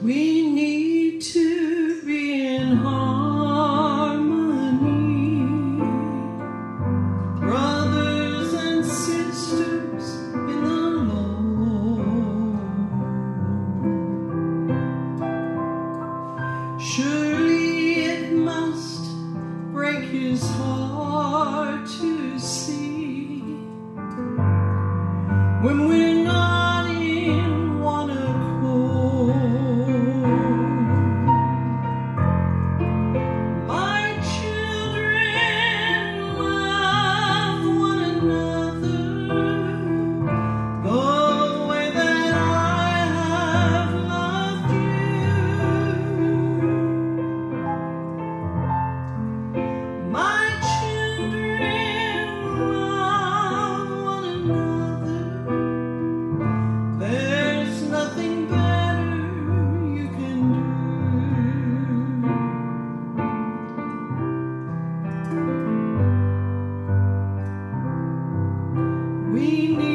We need to be in harmony, brothers and sisters in the Lord. Surely it must break his heart to see when we're not in one accord. My children, love one another the way that I have loved you. My children, love one another. There's nothing better you can do. We need